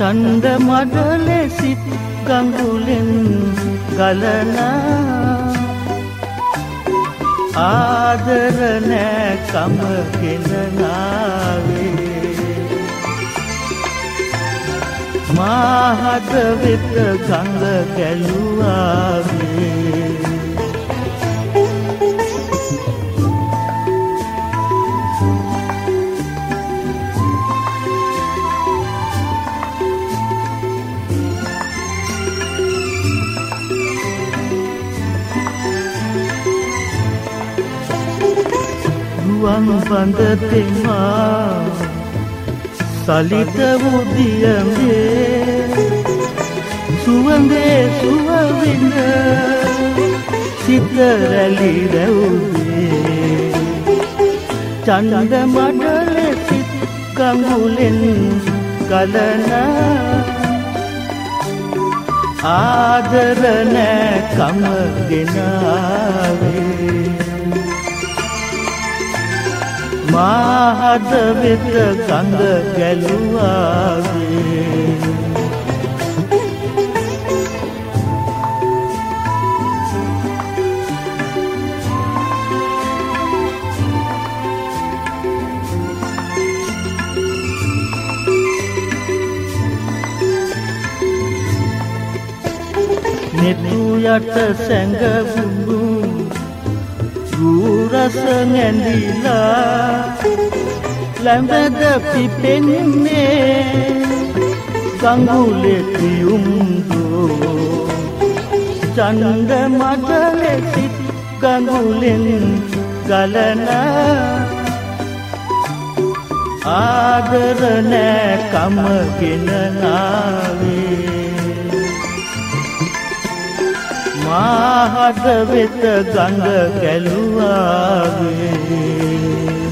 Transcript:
චන්ද මඩලෙ සිත් ගඟුලෙන් ගලනා ආදර නෑ කමගෙන නාවේ මාහද වෙත ගඟ ගැලුවාවේ රුවන් බඳ තෙමා සලිත උදියමේ සුවඳේ සුව වෙන සිත රැලි රැවුවේ චන්ද මඩලෙ සිත් ගඟුලෙන් ගලනා ආදර නෑ කමගෙන ආවේ මාහද වෙත ගඟ ගැලුවාවේ නෙතු යට සැඟවුණු රස නැඳිලා ලැඹද පිපෙන්නේ ගඟුලේ පියුම්දෝ චන්ද මඩලෙ සිත් ගඟුලෙන් ගලනා ආදර නෑ කමගෙන නාවේ මාහද වෙත ගඟ ගැලුවාවේ